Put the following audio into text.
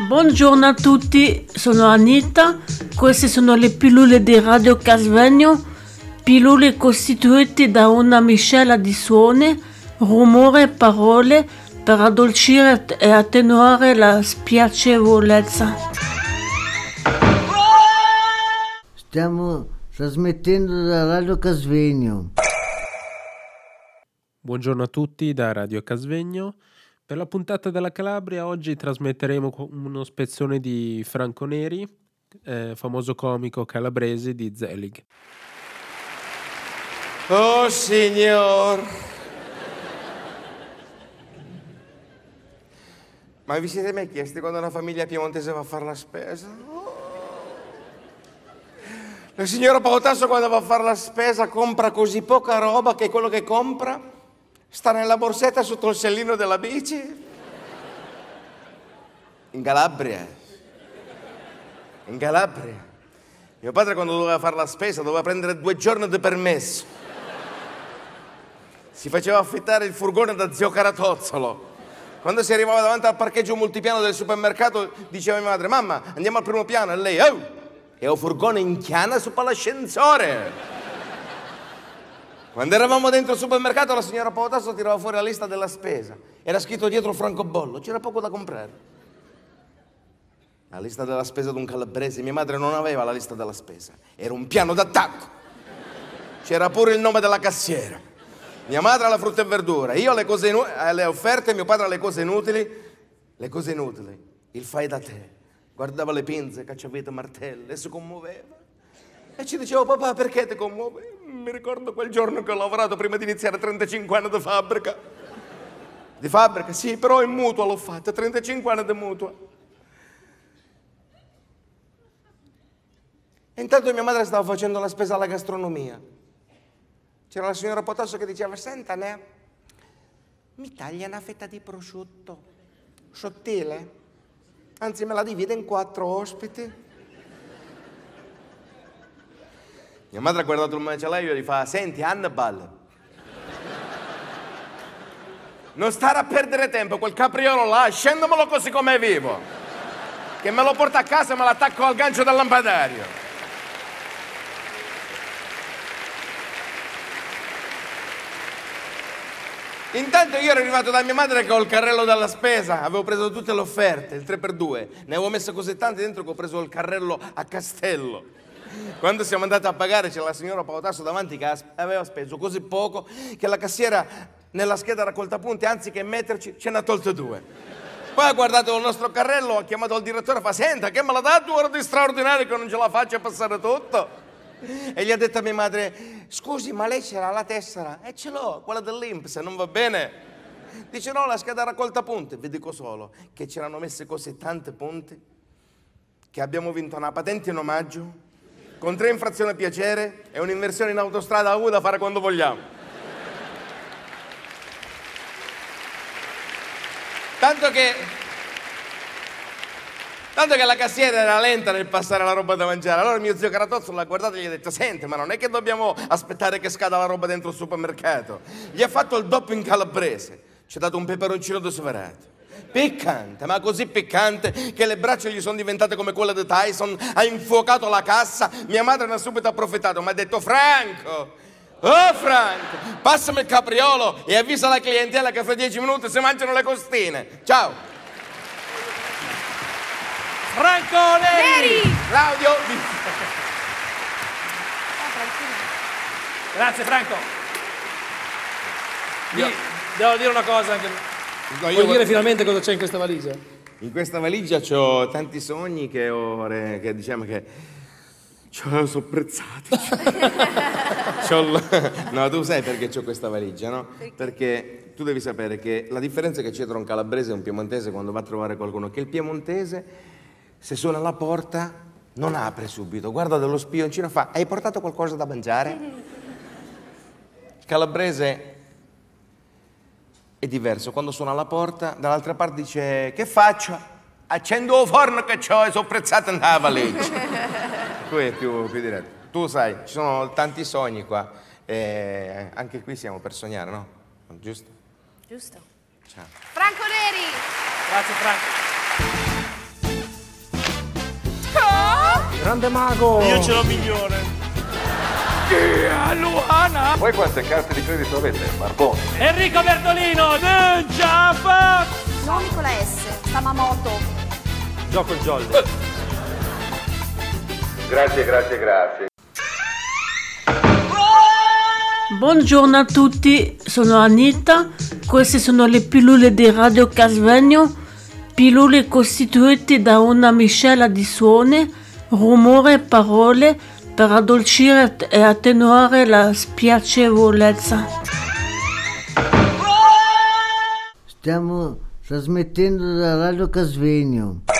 Buongiorno a tutti, sono Anita, queste sono le pillole di Radio Casvegno, pillole costituite da una miscela di suoni, rumore e parole per addolcire e attenuare la spiacevolezza. Stiamo trasmettendo da Radio Casvegno. Buongiorno a tutti da Radio Casvegno. Per la puntata della Calabria oggi trasmetteremo uno spezzone di Franco Neri, famoso comico calabrese di Zelig. Oh signor! Ma vi siete mai chiesti quando una famiglia piemontese va a fare la spesa? La signora Paotasso quando va a fare la spesa compra così poca roba che quello che compra sta nella borsetta sotto il sellino della bici. In Calabria. Mio padre quando doveva fare la spesa doveva prendere 2 giorni di permesso. Si faceva affittare il furgone da zio Caratozzolo. Quando si arrivava davanti al parcheggio multipiano del supermercato diceva mia madre: mamma, andiamo al primo piano. E lei: oh, è un furgone in chiana su l'ascensore. Quando eravamo dentro il supermercato la signora Paotasso tirava fuori la lista della spesa. Era scritto dietro francobollo, c'era poco da comprare. La lista della spesa di un calabrese, mia madre non aveva la lista della spesa, era un piano d'attacco. C'era pure il nome della cassiera. Mia madre alla frutta e verdura, io alle offerte, mio padre alle cose inutili. Le cose inutili, il fai da te. Guardava le pinze, cacciavite, martelli e si commuoveva. E ci dicevo: papà, perché ti commuovi? Mi ricordo quel giorno che ho lavorato prima di iniziare 35 anni di fabbrica. Di fabbrica? Sì, però in mutua l'ho fatta, 35 anni di mutua. E intanto mia madre stava facendo la spesa alla gastronomia. C'era la signora Paotasso che diceva: senta, mi taglia una fetta di prosciutto sottile? Anzi, me la divide in 4 ospiti. Mia madre ha guardato il macellaio e gli fa: senti, Hannibal, non stare a perdere tempo, quel capriolo là, scendamelo così com'è vivo, che me lo porta a casa e me l'attacco al gancio del lampadario. Intanto io ero arrivato da mia madre che ho il carrello della spesa, avevo preso tutte le offerte, il 3x2, ne avevo messo così tante dentro che ho preso il carrello a castello. Quando siamo andati a pagare c'era la signora Paotasso davanti che aveva speso così poco che la cassiera nella scheda raccolta punti, anziché metterci, ce n'ha tolte 2. Poi ha guardato il nostro carrello, ha chiamato il direttore e fa: senta, che me la dà 2 ore di straordinario che non ce la faccio a passare tutto? E gli ha detto a mia madre: scusi, ma lei c'era la tessera? E ce l'ho, quella dell'INPS, non va bene? Dice: no, la scheda raccolta punti. Vi dico solo che c'erano messe così tante punti che abbiamo vinto una patente in omaggio con 3 infrazioni a piacere e un'inversione in autostrada a U da fare quando vogliamo. Tanto che la cassiera era lenta nel passare la roba da mangiare. Allora mio zio Caratozzo l'ha guardato e gli ha detto: senti, ma non è che dobbiamo aspettare che scada la roba dentro il supermercato. Gli ha fatto il doppio in calabrese. Ci ha dato un peperoncino desoverato. Piccante, ma così piccante che le braccia gli sono diventate come quelle di Tyson. Ha infuocato la cassa. Mia madre ne ha subito approfittato. Mi ha detto: Franco, oh Franco, passami il capriolo e avvisa la clientela che fra 10 minuti si mangiano le costine. Ciao. Franco Neri! Claudio. Grazie Franco. Devo dire una cosa anche. No, Vuoi dire finalmente cosa c'è in questa valigia? In questa valigia c'ho tanti sogni che diciamo che sono prezzati. No, tu sai perché c'ho questa valigia, no? Perché tu devi sapere che la differenza che c'è tra un calabrese e un piemontese quando va a trovare qualcuno, che il piemontese, se suona alla porta, non apre subito, guarda dallo spioncino e fa: hai portato qualcosa da mangiare? Il calabrese è diverso, quando suona alla porta, dall'altra parte dice: che faccio? Accendo il forno che c'ho e sono prezzato nella valigia. Qui è più diretto. Tu sai, ci sono tanti sogni qua, e anche qui siamo per sognare, no? Giusto? Giusto. Ciao. Franco Neri! Grazie Franco. Grande mago! Io ce l'ho migliore. Luana! Voi quante carte di credito avete? Barbone. Enrico Bertolino! Ninja Fox! No, Nicola S. Tamamoto. Gioco il jolly. Grazie. Buongiorno a tutti, sono Anita, queste sono le pillole di Radio Casvegno, pillole costituite da una miscela di suoni, rumore e parole per addolcire e attenuare la spiacevolezza. Stiamo trasmettendo da Radio Casvegno.